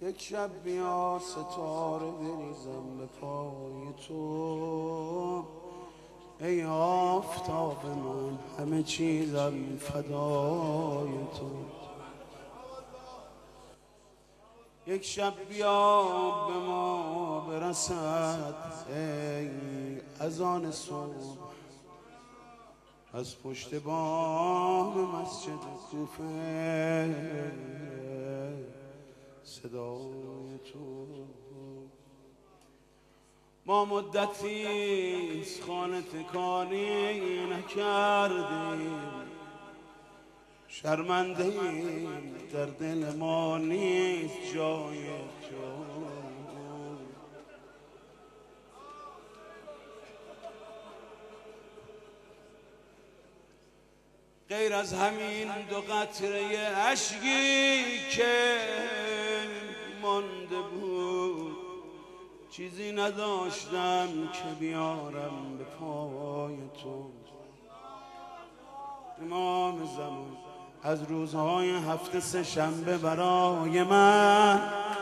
یک شب بیا ستاره بریزم به پای تو، ای آفتاب من همه چیزم فدای تو. یک شب بیا به ما برسد ای اذان صبح، از پشت بام مسجد کوفه صدای تو. ما مدتی خانه تکانی نکردیم، شرمنده ایم در دل ما نیست جای تو. غیر از همین دو قطره اشکی که مانده بود چیزی نداشتم که بیارم به پای تو. امام زمان از روزهای هفته سه شنبه برای من،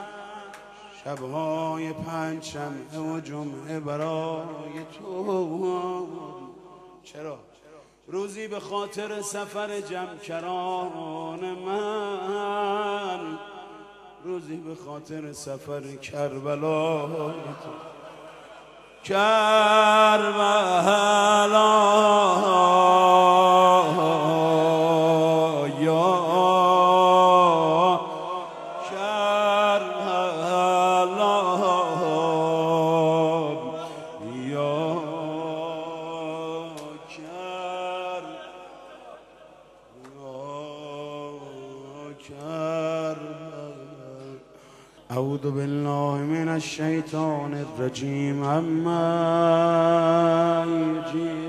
شبهای پنج شنبه و جمعه برای تو. چرا؟ روزی به خاطر سفر جمکران من، روزی به خاطر سفر کربلا تو. کربلا اعوذ بالله من الشیطان الرجیم. اما یجیب